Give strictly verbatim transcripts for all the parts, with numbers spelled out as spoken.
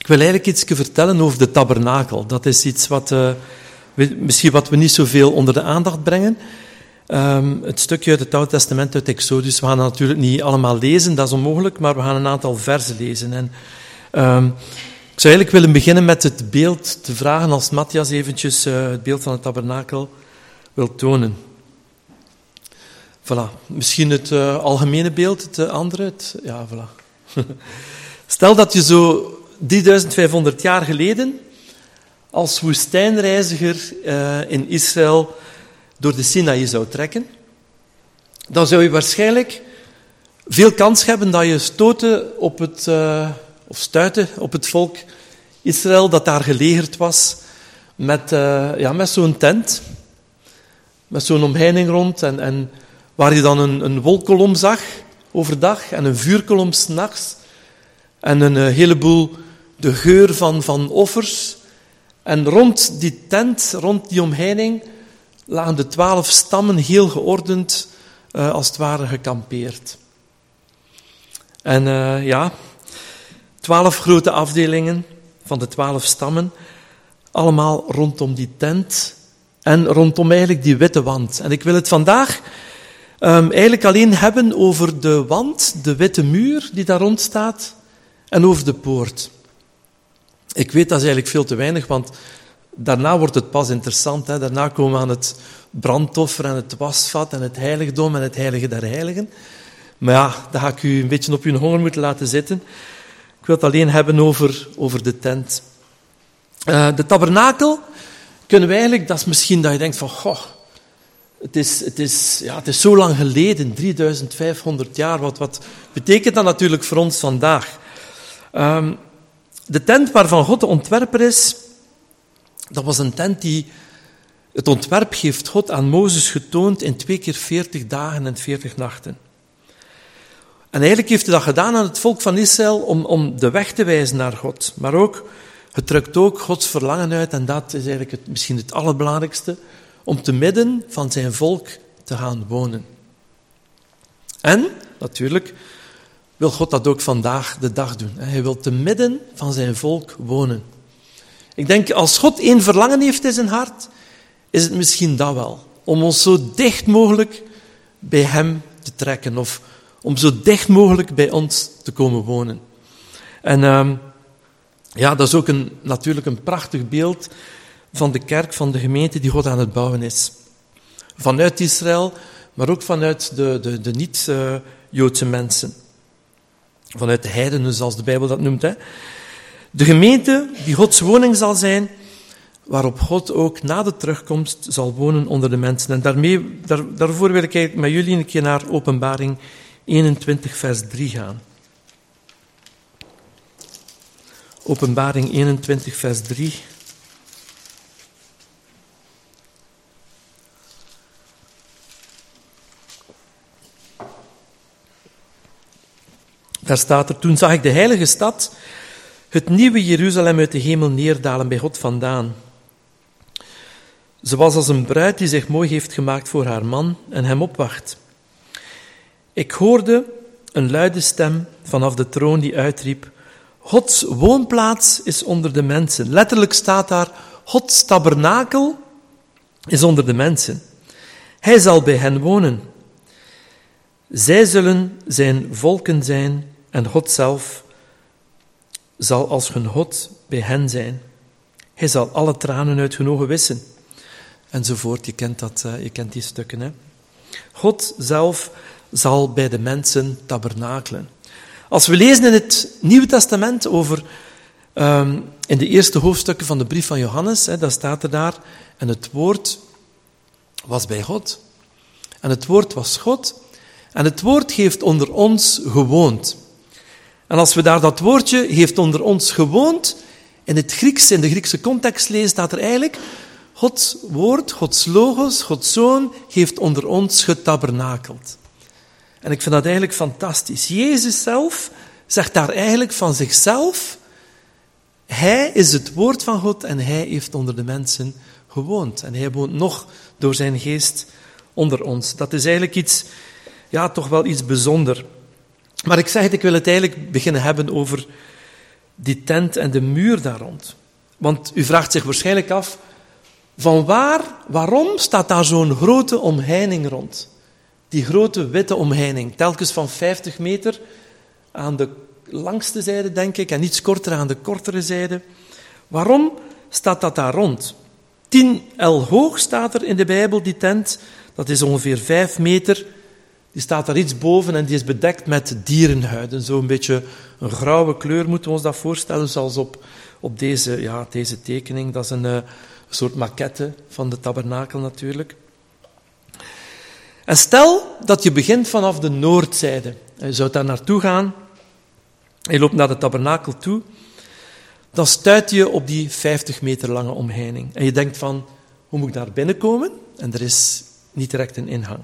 Ik wil eigenlijk iets vertellen over de tabernakel. Dat is iets wat, uh, we, misschien wat we niet zoveel onder de aandacht brengen. Um, het stukje uit het Oude Testament, uit Exodus, we gaan het natuurlijk niet allemaal lezen, dat is onmogelijk, maar we gaan een aantal versen lezen. En, um, ik zou eigenlijk willen beginnen met het beeld te vragen, als Matthias eventjes uh, het beeld van het tabernakel wil tonen. Voilà. Misschien het uh, algemene beeld, het uh, andere. Het, ja, voilà. Stel dat je zo drieduizend vijfhonderd jaar geleden als woestijnreiziger uh, in Israël door de Sinaï zou trekken, dan zou je waarschijnlijk veel kans hebben dat je stoten op het, uh, of stuitte op het volk Israël dat daar gelegerd was met, uh, ja, met zo'n tent, met zo'n omheining rond en, en waar je dan een, een wolkolom zag overdag en een vuurkolom 's nachts en een uh, heleboel de geur van, van offers. En rond die tent, rond die omheining, lagen de twaalf stammen heel geordend, uh, als het ware gekampeerd. En uh, ja, twaalf grote afdelingen van de twaalf stammen, allemaal rondom die tent en rondom eigenlijk die witte wand. En ik wil het vandaag um, eigenlijk alleen hebben over de wand, de witte muur die daar rond staat, en over de poort. Ik weet dat is eigenlijk veel te weinig, want daarna wordt het pas interessant. Hè. Daarna komen we aan het brandoffer en het wasvat en het heiligdom en het heilige der heiligen. Maar ja, daar ga ik u een beetje op uw honger moeten laten zitten. Ik wil het alleen hebben over, over de tent. Uh, de tabernakel kunnen we eigenlijk, dat is misschien dat je denkt van, goh, het is, het is, ja, het is zo lang geleden, drieduizend vijfhonderd jaar. Wat, wat betekent dat natuurlijk voor ons vandaag? Um, de tent waarvan God de ontwerper is, dat was een tent die, het ontwerp heeft God aan Mozes getoond in twee keer veertig dagen en veertig nachten. En eigenlijk heeft hij dat gedaan aan het volk van Israël om, om de weg te wijzen naar God. Maar ook, het drukt ook Gods verlangen uit, en dat is eigenlijk het, misschien het allerbelangrijkste, om te midden van zijn volk te gaan wonen. En, natuurlijk, wil God dat ook vandaag de dag doen. Hij wil te midden van zijn volk wonen. Ik denk, als God één verlangen heeft in zijn hart, is het misschien dat wel. Om ons zo dicht mogelijk bij hem te trekken. Of om zo dicht mogelijk bij ons te komen wonen. En uh, ja, dat is ook een, natuurlijk een prachtig beeld van de kerk, van de gemeente die God aan het bouwen is. Vanuit Israël, maar ook vanuit de, de, de niet-Joodse mensen. Vanuit de heidenen, zoals de Bijbel dat noemt. Hè. De gemeente die Gods woning zal zijn, waarop God ook na de terugkomst zal wonen onder de mensen. En daarmee, daar, daarvoor wil ik eigenlijk met jullie een keer naar Openbaring eenentwintig, vers drie gaan. Openbaring eenentwintig, vers drie. Daar staat er, toen zag ik de heilige stad, het nieuwe Jeruzalem uit de hemel neerdalen bij God vandaan. Ze was als een bruid die zich mooi heeft gemaakt voor haar man en hem opwacht. Ik hoorde een luide stem vanaf de troon die uitriep, Gods woonplaats is onder de mensen. Letterlijk staat daar, Gods tabernakel is onder de mensen. Hij zal bij hen wonen. Zij zullen zijn volken zijn en God zelf zal als hun God bij hen zijn. Hij zal alle tranen uit hun ogen wissen. Enzovoort, je kent, dat, je kent die stukken. Hè? God zelf zal bij de mensen tabernakelen. Als we lezen in het Nieuwe Testament over, um, in de eerste hoofdstukken van de brief van Johannes, hè, dat staat er daar, en het woord was bij God. En het woord was God. En het woord heeft onder ons gewoond. En als we daar dat woordje, heeft onder ons gewoond, in het Grieks, in de Griekse context lezen, staat er eigenlijk, Gods woord, Gods logos, Gods zoon, heeft onder ons getabernakeld. En ik vind dat eigenlijk fantastisch. Jezus zelf zegt daar eigenlijk van zichzelf, hij is het woord van God en hij heeft onder de mensen gewoond. En hij woont nog door zijn geest onder ons. Dat is eigenlijk iets, ja, toch wel iets bijzonders. Maar ik zeg het, ik wil het eigenlijk beginnen hebben over die tent en de muur daar rond. Want u vraagt zich waarschijnlijk af, van waar, waarom staat daar zo'n grote omheining rond? Die grote witte omheining, telkens van vijftig meter aan de langste zijde, denk ik, en iets korter aan de kortere zijde. Waarom staat dat daar rond? tien el hoog staat er in de Bijbel, die tent. Dat is ongeveer vijf meter. Die staat daar iets boven en die is bedekt met dierenhuiden. Zo'n beetje een grauwe kleur moeten we ons dat voorstellen, zoals op, op deze, ja, deze tekening. Dat is een, een soort maquette van de tabernakel natuurlijk. En stel dat je begint vanaf de noordzijde. Je zou daar naartoe gaan. Je loopt naar de tabernakel toe. Dan stuit je op die vijftig meter lange omheining. En je denkt van, hoe moet ik daar binnenkomen? En er is niet direct een ingang.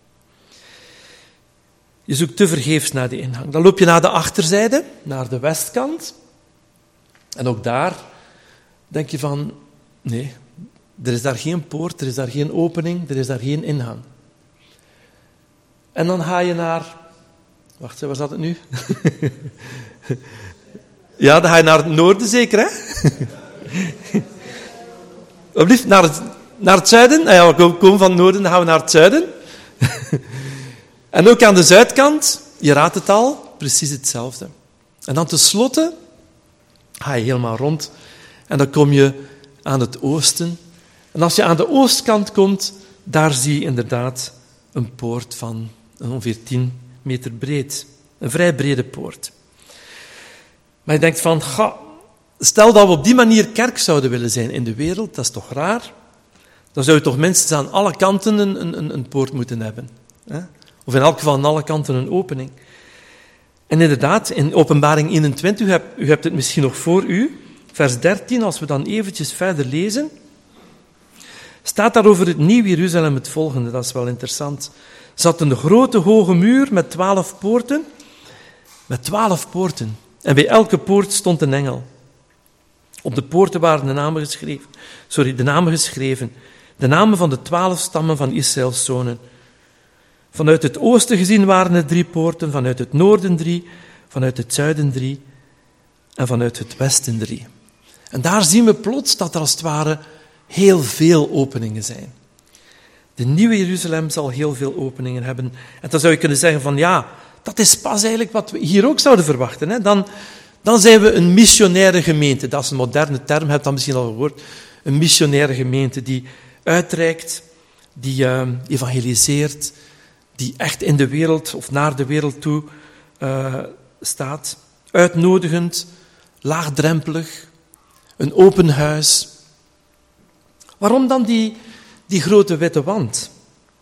Je zoekt tevergeefs naar die ingang. Dan loop je naar de achterzijde, naar de westkant. En ook daar denk je van, nee, er is daar geen poort, er is daar geen opening, er is daar geen ingang. En dan ga je naar... Wacht, waar zat het nu? Ja, dan ga je naar het noorden zeker, hè? Alsjeblieft, naar het, naar het zuiden. Nou ja, we komen van het noorden, dan gaan we naar het zuiden. En ook aan de zuidkant, je raadt het al, precies hetzelfde. En dan tenslotte ga je helemaal rond en dan kom je aan het oosten. En als je aan de oostkant komt, daar zie je inderdaad een poort van ongeveer tien meter breed. Een vrij brede poort. Maar je denkt van, ga, stel dat we op die manier kerk zouden willen zijn in de wereld, dat is toch raar? Dan zou je toch minstens aan alle kanten een, een, een poort moeten hebben. Hè? Of in elk geval aan alle kanten een opening. En inderdaad, in Openbaring eenentwintig, u hebt, u hebt het misschien nog voor u, vers dertien, als we dan eventjes verder lezen, staat daar over het Nieuw Jeruzalem het volgende, dat is wel interessant. Zat een grote hoge muur met twaalf poorten, met twaalf poorten. En bij elke poort stond een engel. Op de poorten waren de namen geschreven, sorry, de namen geschreven, de namen van de twaalf stammen van Israëls zonen. Vanuit het oosten gezien waren er drie poorten, vanuit het noorden drie, vanuit het zuiden drie en vanuit het westen drie. En daar zien we plots dat er als het ware heel veel openingen zijn. De nieuwe Jeruzalem zal heel veel openingen hebben. En dan zou je kunnen zeggen van ja, dat is pas eigenlijk wat we hier ook zouden verwachten. Hè? Dan, dan zijn we een missionaire gemeente. Dat is een moderne term, heb je dat misschien al gehoord. Een missionaire gemeente die uitreikt, die uh, evangeliseert, die echt in de wereld of naar de wereld toe uh, staat. Uitnodigend, laagdrempelig, een open huis. Waarom dan die, die grote witte wand?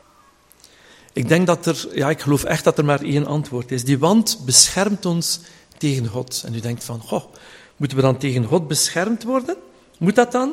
Ik denk dat er, ja, ik geloof echt dat er maar één antwoord is. Die wand beschermt ons tegen God. En u denkt van, goh, moeten we dan tegen God beschermd worden? Moet dat dan?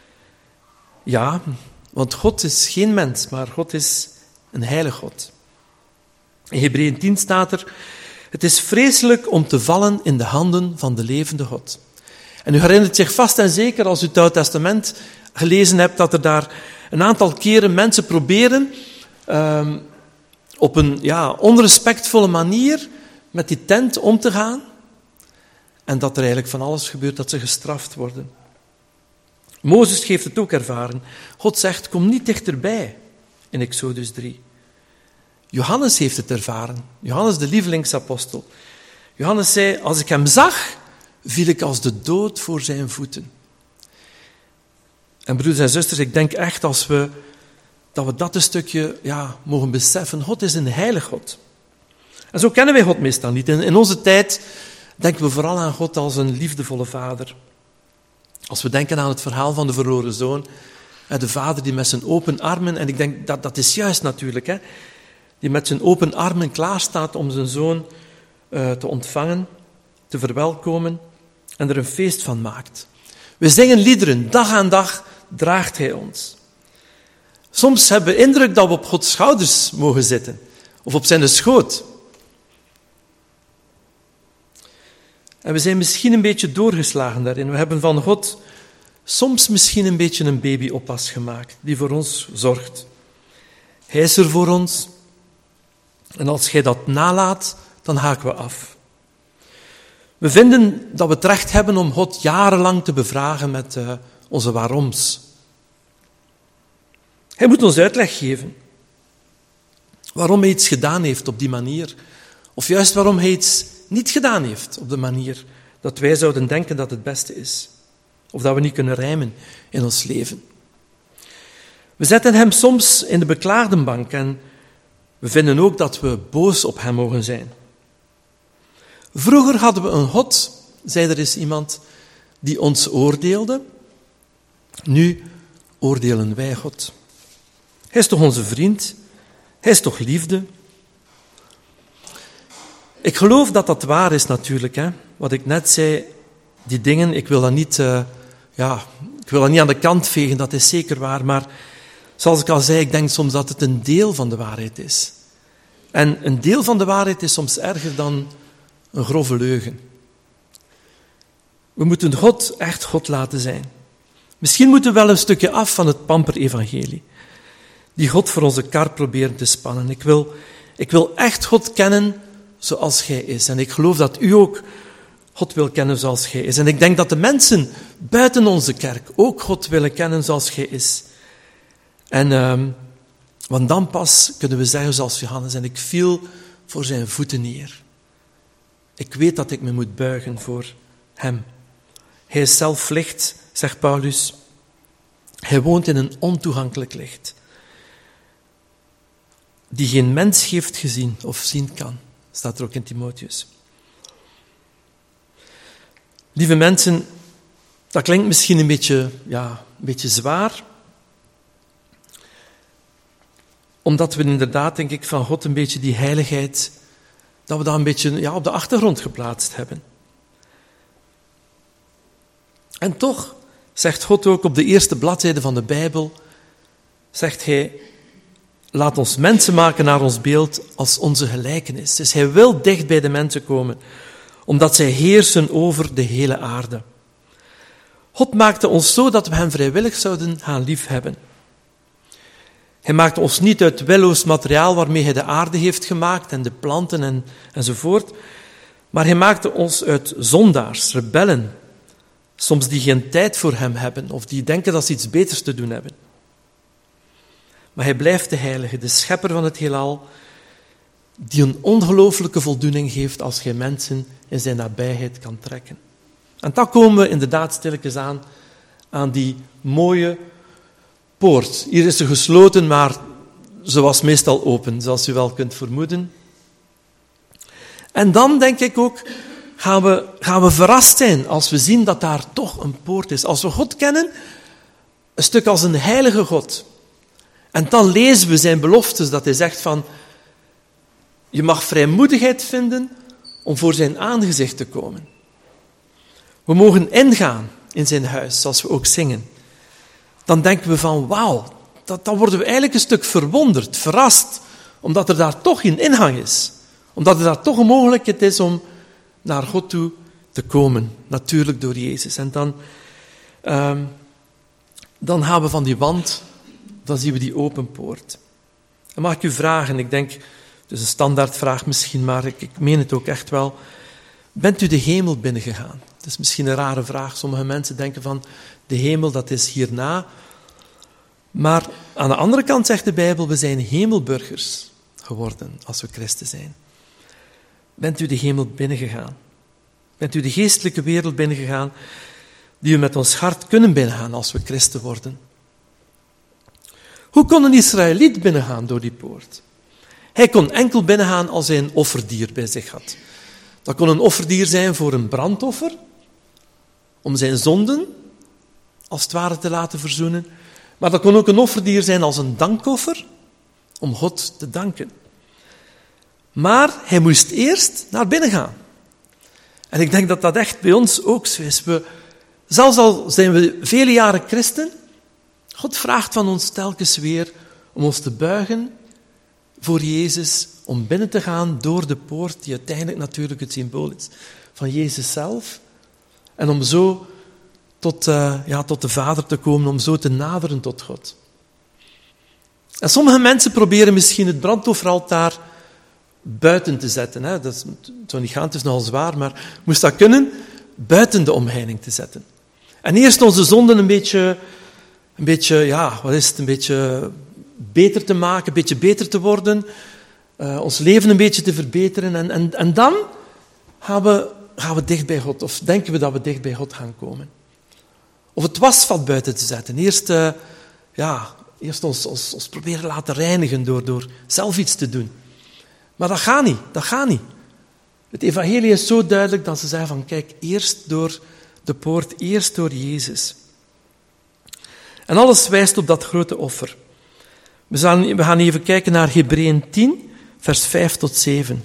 Ja, want God is geen mens, maar God is een heilige God. In Hebreeën tien staat er, het is vreselijk om te vallen in de handen van de levende God. En u herinnert zich vast en zeker, als u het Oude Testament gelezen hebt, dat er daar een aantal keren mensen proberen um, op een ja, onrespectvolle manier met die tent om te gaan. En dat er eigenlijk van alles gebeurt, dat ze gestraft worden. Mozes heeft het ook ervaren. God zegt, kom niet dichterbij, in Exodus drie. Johannes heeft het ervaren. Johannes, de lievelingsapostel. Johannes zei, als ik hem zag, viel ik als de dood voor zijn voeten. En broeders en zusters, ik denk echt als we, dat we dat een stukje ja, mogen beseffen. God is een heilig God. En zo kennen wij God meestal niet. In, in onze tijd denken we vooral aan God als een liefdevolle vader. Als we denken aan het verhaal van de verloren zoon, de vader die met zijn open armen, en ik denk dat dat is juist natuurlijk, hè, die met zijn open armen klaarstaat om zijn zoon uh, te ontvangen, te verwelkomen en er een feest van maakt. We zingen liederen, dag aan dag draagt hij ons. Soms hebben we indruk dat we op Gods schouders mogen zitten, of op zijn schoot. En we zijn misschien een beetje doorgeslagen daarin. We hebben van God soms misschien een beetje een babyoppas gemaakt, die voor ons zorgt. Hij is er voor ons. En als jij dat nalaat, dan haken we af. We vinden dat we het recht hebben om God jarenlang te bevragen met uh, onze waaroms. Hij moet ons uitleg geven waarom hij iets gedaan heeft op die manier. Of juist waarom hij iets niet gedaan heeft op de manier dat wij zouden denken dat het beste is. Of dat we niet kunnen rijmen in ons leven. We zetten hem soms in de beklaagdenbank en we vinden ook dat we boos op hem mogen zijn. Vroeger hadden we een God, zei er eens iemand, die ons oordeelde. Nu oordelen wij God. Hij is toch onze vriend? Hij is toch liefde? Ik geloof dat dat waar is natuurlijk. Hè? Wat ik net zei, die dingen, ik wil dat niet, uh, ja, ik wil dat niet aan de kant vegen, dat is zeker waar. Maar zoals ik al zei, ik denk soms dat het een deel van de waarheid is. En een deel van de waarheid is soms erger dan een grove leugen. We moeten God echt God laten zijn. Misschien moeten we wel een stukje af van het pamper-evangelie, die God voor onze kar proberen te spannen. Ik wil, ik wil echt God kennen zoals Gij is. En ik geloof dat u ook God wil kennen zoals Gij is. En ik denk dat de mensen buiten onze kerk ook God willen kennen zoals Gij is. En, um, want dan pas kunnen we zeggen zoals Johannes, en ik viel voor zijn voeten neer. Ik weet dat ik me moet buigen voor hem. Hij is zelf licht, zegt Paulus. Hij woont in een ontoegankelijk licht, die geen mens heeft gezien of zien kan, staat er ook in Timotheus. Lieve mensen, dat klinkt misschien een beetje, ja, een beetje zwaar, omdat we inderdaad, denk ik, van God een beetje die heiligheid, dat we dat een beetje ja, op de achtergrond geplaatst hebben. En toch zegt God ook op de eerste bladzijde van de Bijbel, zegt hij, laat ons mensen maken naar ons beeld als onze gelijkenis. Dus hij wil dicht bij de mensen komen, omdat zij heersen over de hele aarde. God maakte ons zo dat we hem vrijwillig zouden gaan liefhebben. Hij maakte ons niet uit willoos materiaal waarmee hij de aarde heeft gemaakt en de planten en, enzovoort, maar hij maakte ons uit zondaars, rebellen, soms die geen tijd voor hem hebben of die denken dat ze iets beters te doen hebben. Maar hij blijft de heilige, de schepper van het heelal, die een ongelooflijke voldoening geeft als hij mensen in zijn nabijheid kan trekken. En dan komen we inderdaad stilletjes aan, aan die mooie poort. Hier is ze gesloten, maar ze was meestal open, zoals u wel kunt vermoeden. En dan, denk ik ook, gaan we, gaan we verrast zijn als we zien dat daar toch een poort is. Als we God kennen, een stuk als een heilige God. En dan lezen we zijn beloftes, dat hij zegt van, je mag vrijmoedigheid vinden om voor zijn aangezicht te komen. We mogen ingaan in zijn huis, zoals we ook zingen. Dan denken we van, wauw, dat, dan worden we eigenlijk een stuk verwonderd, verrast, omdat er daar toch een ingang is. Omdat er daar toch een mogelijkheid is om naar God toe te komen, natuurlijk door Jezus. En dan, um, dan gaan we van die wand, dan zien we die open poort. En mag ik u vragen, ik denk, het is een standaardvraag misschien, maar ik, ik meen het ook echt wel. Bent u de hemel binnengegaan? Het is misschien een rare vraag. Sommige mensen denken van, de hemel, dat is hierna. Maar aan de andere kant zegt de Bijbel, we zijn hemelburgers geworden als we christen zijn. Bent u de hemel binnengegaan? Bent u de geestelijke wereld binnengegaan, die we met ons hart kunnen binnengaan als we christen worden? Hoe kon een Israëliet binnengaan door die poort? Hij kon enkel binnengaan als hij een offerdier bij zich had. Dat kon een offerdier zijn voor een brandoffer, om zijn zonden, als het ware, te laten verzoenen. Maar dat kon ook een offerdier zijn als een dankoffer, om God te danken. Maar hij moest eerst naar binnen gaan. En ik denk dat dat echt bij ons ook zo is. We, zelfs al zijn we vele jaren christen, God vraagt van ons telkens weer om ons te buigen voor Jezus, om binnen te gaan door de poort, die uiteindelijk natuurlijk het symbool is van Jezus zelf. En om zo tot, uh, ja, tot de Vader te komen, om zo te naderen tot God. En sommige mensen proberen misschien het brandofferaltaar buiten te zetten. Hè. Dat is, het zou niet gaan, het is nogal zwaar, maar moest dat kunnen, buiten de omheining te zetten. En eerst onze zonden een beetje, een beetje, ja, wat is het, een beetje beter te maken, een beetje beter te worden, uh, ons leven een beetje te verbeteren. En, en, en dan gaan we, gaan we dicht bij God, of denken we dat we dicht bij God gaan komen. Of het wasvat buiten te zetten. Eerst, uh, ja, eerst ons, ons, ons proberen laten reinigen door, door zelf iets te doen. Maar dat gaat niet, dat gaat niet. Het evangelie is zo duidelijk dat ze zeggen van, kijk, eerst door de poort, eerst door Jezus. En alles wijst op dat grote offer. We gaan, we gaan even kijken naar Hebreeën tien, vers vijf tot zeven.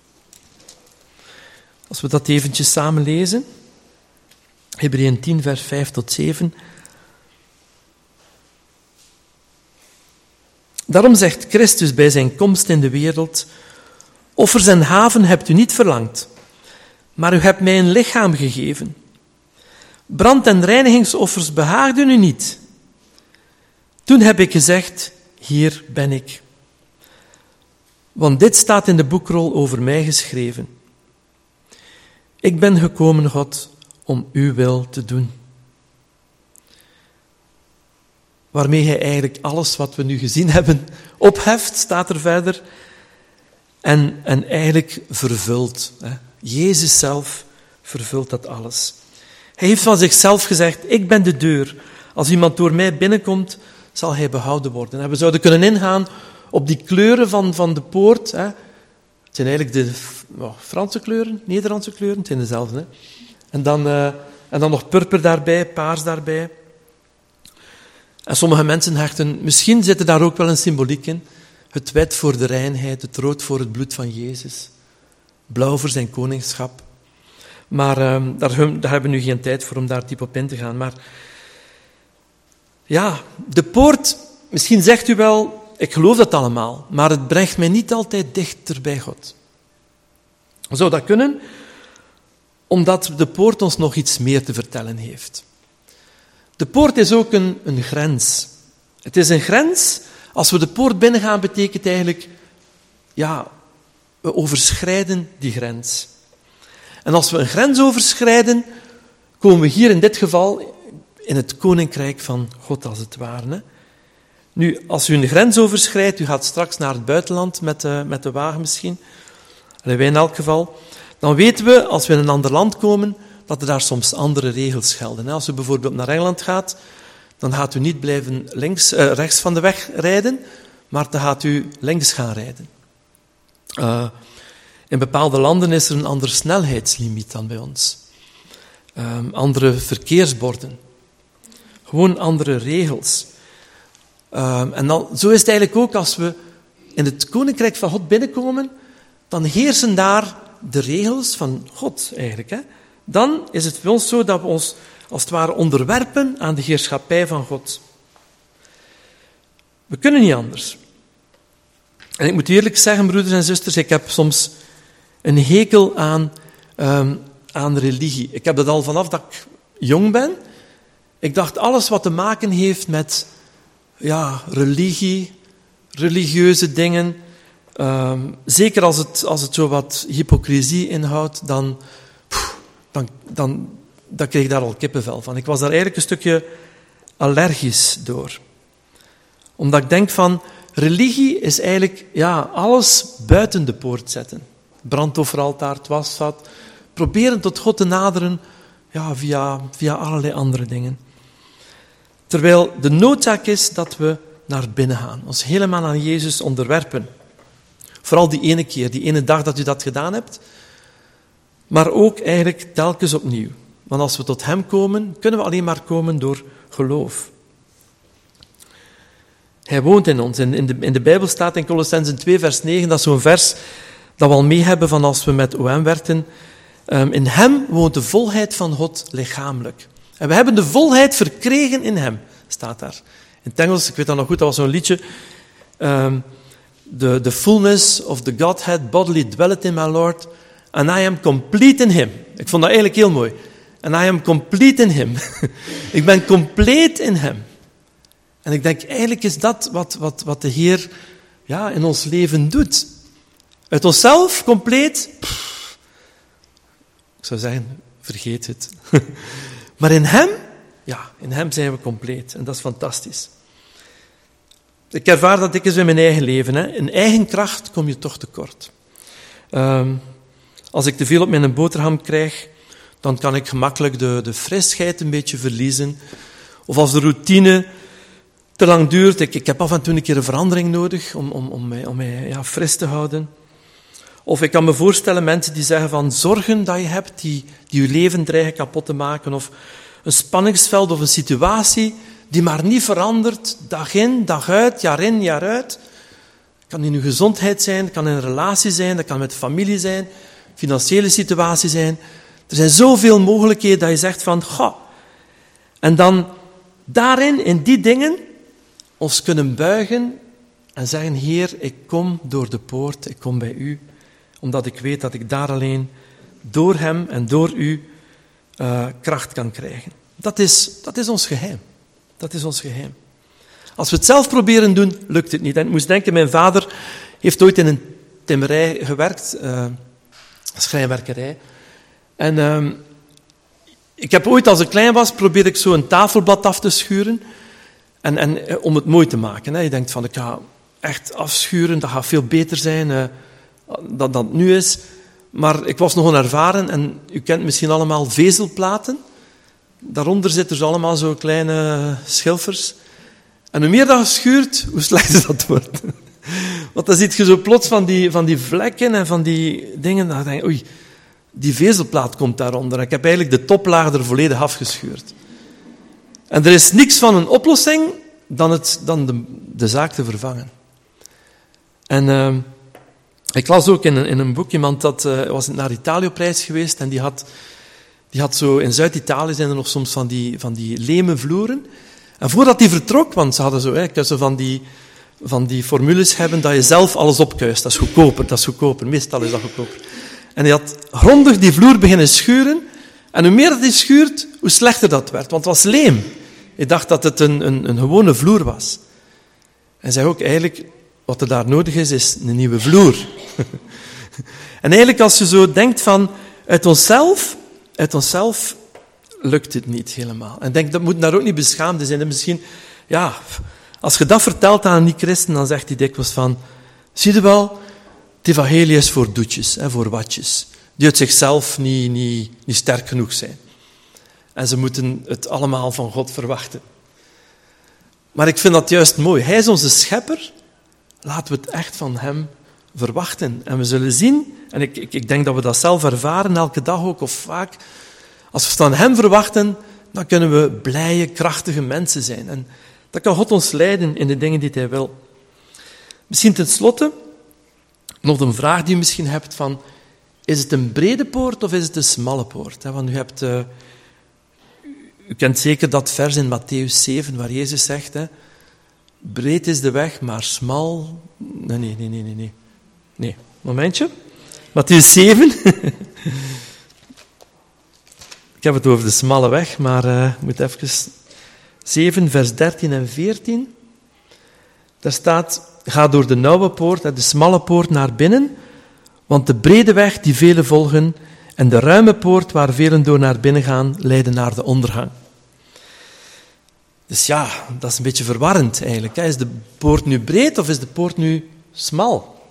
Als we dat eventjes samen lezen. Hebreeën tien, vers vijf tot zeven. Daarom zegt Christus bij zijn komst in de wereld: offers en haven hebt u niet verlangd, maar u hebt mij een lichaam gegeven. Brand- en reinigingsoffers behaagden u niet. Toen heb ik gezegd: hier ben ik. Want dit staat in de boekrol over mij geschreven. Ik ben gekomen, God, om uw wil te doen. Waarmee hij eigenlijk alles wat we nu gezien hebben opheft, staat er verder, en, en eigenlijk vervult. Hè. Jezus zelf vervult dat alles. Hij heeft van zichzelf gezegd: ik ben de deur. Als iemand door mij binnenkomt, zal hij behouden worden. En we zouden kunnen ingaan op die kleuren van, van de poort. Hè. Het zijn eigenlijk de oh, Franse kleuren, Nederlandse kleuren, het zijn dezelfde. Hè. En, dan, uh, en dan nog purper daarbij, paars daarbij. En sommige mensen hechten, misschien zit er daar ook wel een symboliek in. Het wit voor de reinheid, het rood voor het bloed van Jezus. Blauw voor zijn koningschap. Maar uh, daar, daar hebben we nu geen tijd voor om daar diep op in te gaan. Maar ja, de poort, misschien zegt u wel, ik geloof dat allemaal, maar het brengt mij niet altijd dichter bij God. Zou dat kunnen? Omdat de poort ons nog iets meer te vertellen heeft. De poort is ook een, een grens. Het is een grens. Als we de poort binnengaan, betekent eigenlijk, ja, we overschrijden die grens. En als we een grens overschrijden, komen we hier in dit geval in het koninkrijk van God, als het ware. Hè? Nu, als u een grens overschrijdt, u gaat straks naar het buitenland met de, met de wagen misschien, en wij in elk geval, dan weten we, als we in een ander land komen, dat er daar soms andere regels gelden. Als u bijvoorbeeld naar Engeland gaat, dan gaat u niet blijven links, uh, rechts van de weg rijden, maar dan gaat u links gaan rijden. Uh, in bepaalde landen is er een ander snelheidslimiet dan bij ons. Uh, andere verkeersborden. Gewoon andere regels. Uh, en dan, zo is het eigenlijk ook als we in het koninkrijk van God binnenkomen, dan heersen daar de regels van God eigenlijk. Hè? Dan is het voor ons zo dat we ons als het ware onderwerpen aan de heerschappij van God. We kunnen niet anders. En ik moet eerlijk zeggen, broeders en zusters, ik heb soms een hekel aan, um, aan religie. Ik heb dat al vanaf dat ik jong ben. Ik dacht, alles wat te maken heeft met ja, religie, religieuze dingen, um, zeker als het, als het zo wat hypocrisie inhoudt, dan, pff, dan, dan, dan kreeg ik daar al kippenvel van. Ik was daar eigenlijk een stukje allergisch door. Omdat ik denk van, religie is eigenlijk ja, alles buiten de poort zetten. Brandofferaltaar, het wasvat, proberen tot God te naderen ja, via, via allerlei andere dingen. Terwijl de noodzaak is dat we naar binnen gaan, ons helemaal aan Jezus onderwerpen. Vooral die ene keer, die ene dag dat u dat gedaan hebt, maar ook eigenlijk telkens opnieuw. Want als we tot Hem komen, kunnen we alleen maar komen door geloof. Hij woont in ons. In de, in de Bijbel staat in Kolossenzen twee, vers negen, dat is zo'n vers dat we al mee hebben van als we met O M werkten. Um, in Hem woont de volheid van God lichamelijk. En we hebben de volheid verkregen in Hem, staat daar. In het Engels, ik weet dat nog goed, dat was zo'n liedje. Um, the, the fullness of the Godhead bodily dwelleth in my Lord, and I am complete in Him. Ik vond dat eigenlijk heel mooi. And I am complete in Him. Ik ben compleet in Hem. En ik denk, eigenlijk is dat wat, wat, wat de Heer ja, in ons leven doet. Uit onszelf, compleet, pff, ik zou zeggen, vergeet het. Maar in hem, ja, in hem zijn we compleet. En dat is fantastisch. Ik ervaar dat dikwijls in mijn eigen leven. Hè. In eigen kracht kom je toch tekort. Um, als ik te veel op mijn boterham krijg, dan kan ik gemakkelijk de, de frisheid een beetje verliezen. Of als de routine te lang duurt, ik, ik heb af en toe een keer een verandering nodig om, om, om mij, om mij ja, fris te houden. Of ik kan me voorstellen mensen die zeggen van zorgen dat je hebt, die, die je leven dreigen kapot te maken. Of een spanningsveld of een situatie die maar niet verandert, dag in, dag uit, jaar in, jaar uit. Het kan in uw gezondheid zijn, het kan in een relatie zijn, dat kan met familie zijn, financiële situatie zijn. Er zijn zoveel mogelijkheden dat je zegt van, goh. En dan daarin, in die dingen, ons kunnen buigen en zeggen, Heer, ik kom door de poort, ik kom bij u, omdat ik weet dat ik daar alleen door hem en door u uh, kracht kan krijgen. Dat is, dat is ons geheim. Dat is ons geheim. Als we het zelf proberen doen, lukt het niet. En ik moest denken, mijn vader heeft ooit in een timmerij gewerkt, uh, schrijnwerkerij. En uh, ik heb ooit, als ik klein was, probeerde ik zo een tafelblad af te schuren. En, en om het mooi te maken. Hè. Je denkt van, ik ga echt afschuren, dat gaat veel beter zijn uh, dan dat het nu is. Maar ik was nog onervaren en u kent misschien allemaal vezelplaten. Daaronder zitten dus allemaal zo kleine schilfers. En hoe meer dat je schuurt, hoe slechter dat wordt. Want dan zie je zo plots van die, van die vlekken en van die dingen. Dan denk je, oei, die vezelplaat komt daaronder. Ik heb eigenlijk de toplaag er volledig afgeschuurd. En er is niks van een oplossing dan, het, dan de, de zaak te vervangen. En uh, ik las ook in een, in een boek, iemand dat uh, was naar Italië op reis geweest en die had, die had zo, in Zuid-Italië zijn er nog soms van die, van die leme vloeren. En voordat hij vertrok, want ze hadden zo, hè, zo van, die, van die formules hebben dat je zelf alles opkuist. Dat is goedkoper, dat is goedkoper. Meestal is dat goedkoper. En hij had grondig die vloer beginnen schuren. En hoe meer dat hij schuurt, hoe slechter dat werd. Want het was leem. Ik dacht dat het een, een, een gewone vloer was. En zei ook, eigenlijk, wat er daar nodig is, is een nieuwe vloer. En eigenlijk, als je zo denkt van, uit onszelf, uit onszelf lukt het niet helemaal. En ik denk, dat moet daar ook niet beschaamd zijn. En misschien, ja, als je dat vertelt aan een niet-christen, dan zegt hij dikwijls van, zie je wel, het evangelie is voor doetjes, hè, voor watjes, die uit zichzelf niet, niet, niet sterk genoeg zijn. En ze moeten het allemaal van God verwachten. Maar ik vind dat juist mooi. Hij is onze schepper. Laten we het echt van hem verwachten. En we zullen zien, en ik, ik, ik denk dat we dat zelf ervaren, elke dag ook of vaak, als we het van hem verwachten, dan kunnen we blije, krachtige mensen zijn. En dan kan God ons leiden in de dingen die hij wil. Misschien ten slotte nog een vraag die u misschien hebt van, is het een brede poort of is het een smalle poort? Want u hebt, uh, u kent zeker dat vers in Mattheüs zeven, waar Jezus zegt, hè, breed is de weg, maar smal... Nee, nee, nee, nee, nee. Nee, momentje. Mattheüs zeven. Ik heb het over de smalle weg, maar uh, ik moet even... zeven, vers dertien en veertien. Daar staat, ga door de nauwe poort, de smalle poort naar binnen, want de brede weg die velen volgen en de ruime poort waar velen door naar binnen gaan, leiden naar de ondergang. Dus ja, dat is een beetje verwarrend eigenlijk. Is de poort nu breed of is de poort nu smal?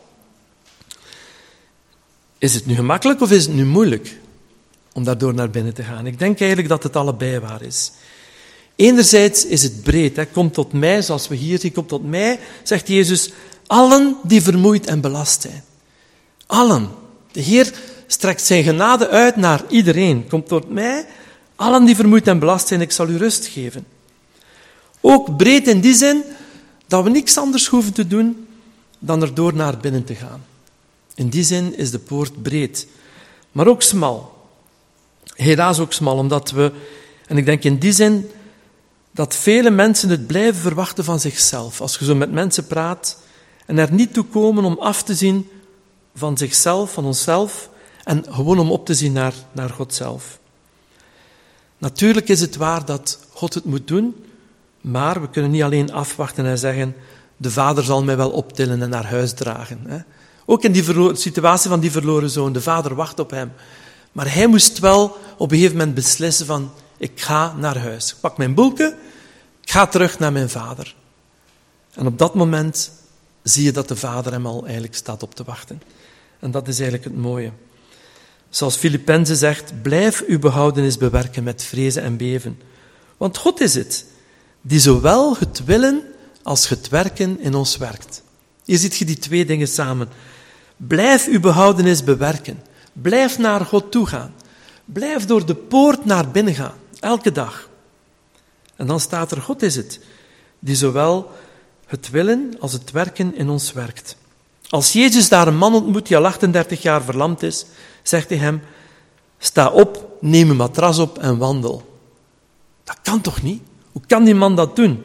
Is het nu gemakkelijk of is het nu moeilijk om daardoor naar binnen te gaan? Ik denk eigenlijk dat het allebei waar is. Enerzijds is het breed. Hè. Kom tot mij, zoals we hier zien, kom tot mij, zegt Jezus, allen die vermoeid en belast zijn. Allen. De Heer strekt zijn genade uit naar iedereen. Kom tot mij, allen die vermoeid en belast zijn, ik zal u rust geven. Ook breed in die zin dat we niks anders hoeven te doen dan erdoor naar binnen te gaan. In die zin is de poort breed, maar ook smal. Helaas ook smal, omdat we, en ik denk in die zin, dat vele mensen het blijven verwachten van zichzelf. Als je zo met mensen praat en er niet toe komen om af te zien van zichzelf, van onszelf, en gewoon om op te zien naar, naar God zelf. Natuurlijk is het waar dat God het moet doen, maar we kunnen niet alleen afwachten en zeggen, de Vader zal mij wel optillen en naar huis dragen. Hè? Ook in die verlo- situatie van die verloren zoon. De vader wacht op hem. Maar hij moest wel op een gegeven moment beslissen van, ik ga naar huis. Ik pak mijn boeken, ik ga terug naar mijn vader. En op dat moment zie je dat de vader hem al eigenlijk staat op te wachten. En dat is eigenlijk het mooie. Zoals Filippenzen zegt, blijf uw behoudenis bewerken met vrezen en beven. Want God is het, die zowel het willen als het werken in ons werkt. Hier ziet je die twee dingen samen. Blijf uw behoudenis bewerken. Blijf naar God toe gaan. Blijf door de poort naar binnen gaan, elke dag. En dan staat er, God is het, die zowel het willen als het werken in ons werkt. Als Jezus daar een man ontmoet die al achtendertig jaar verlamd is, zegt hij hem, sta op, neem een matras op en wandel. Dat kan toch niet? Hoe kan die man dat doen?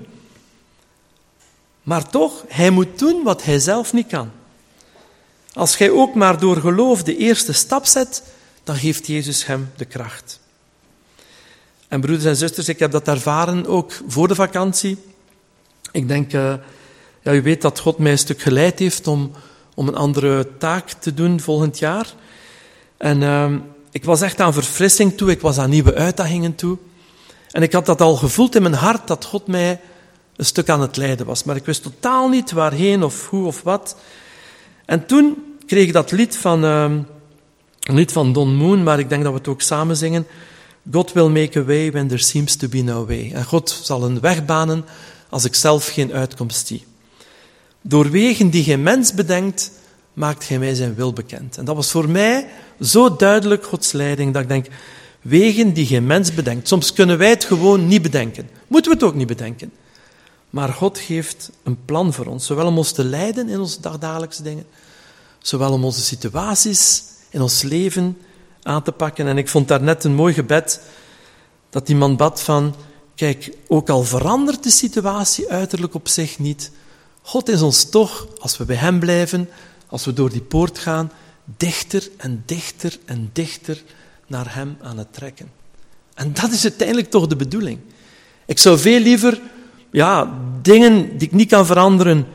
Maar toch, hij moet doen wat hij zelf niet kan. Als jij ook maar door geloof de eerste stap zet, dan geeft Jezus hem de kracht. En broeders en zusters, ik heb dat ervaren ook voor de vakantie. Ik denk, uh, ja, u weet dat God mij een stuk geleid heeft om, om een andere taak te doen volgend jaar. En uh, ik was echt aan verfrissing toe, ik was aan nieuwe uitdagingen toe. En ik had dat al gevoeld in mijn hart, dat God mij een stuk aan het leiden was. Maar ik wist totaal niet waarheen of hoe of wat. En toen kreeg ik dat lied van, uh, een lied van Don Moon, maar ik denk dat we het ook samen zingen. God will make a way when there seems to be no way. En God zal een weg banen als ik zelf geen uitkomst zie. Door wegen die geen mens bedenkt, maakt hij mij zijn wil bekend. En dat was voor mij zo duidelijk Gods leiding, dat ik denk, wegen die geen mens bedenkt. Soms kunnen wij het gewoon niet bedenken. Moeten we het ook niet bedenken. Maar God geeft een plan voor ons, zowel om ons te leiden in onze dagdagelijkse dingen, zowel om onze situaties in ons leven aan te pakken. En ik vond daarnet een mooi gebed, dat die man bad van, kijk, ook al verandert de situatie uiterlijk op zich niet, God is ons toch, als we bij hem blijven, als we door die poort gaan, dichter en dichter en dichter naar hem aan het trekken. En dat is uiteindelijk toch de bedoeling. Ik zou veel liever, ja, dingen die ik niet kan veranderen,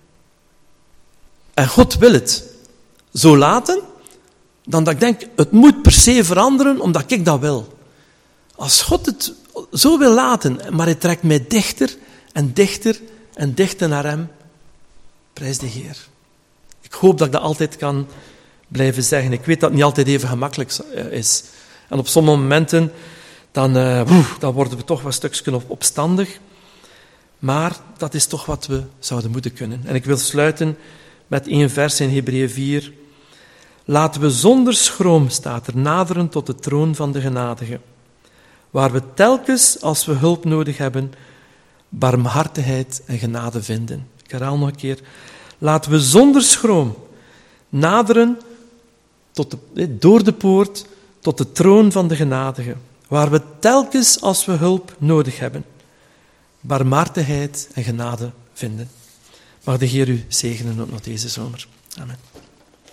en God wil het, zo laten, dan dat ik denk, het moet per se veranderen, omdat ik dat wil. Als God het zo wil laten, maar hij trekt mij dichter en dichter en dichter naar hem, prijs de Heer. Ik hoop dat ik dat altijd kan blijven zeggen. Ik weet dat het niet altijd even gemakkelijk is. En op sommige momenten, dan, uh, woe, dan worden we toch wat stukjes op, opstandig. Maar dat is toch wat we zouden moeten kunnen. En ik wil sluiten met één vers in Hebreeën vier. Laten we zonder schroom, staat er, naderen tot de troon van de genadige, waar we telkens, als we hulp nodig hebben, barmhartigheid en genade vinden. Ik herhaal nog een keer. Laten we zonder schroom naderen tot de, door de poort tot de troon van de genadige, waar we telkens, als we hulp nodig hebben, barmhartigheid en genade vinden. Mag de Heer u zegenen ook nog deze zomer. Amen.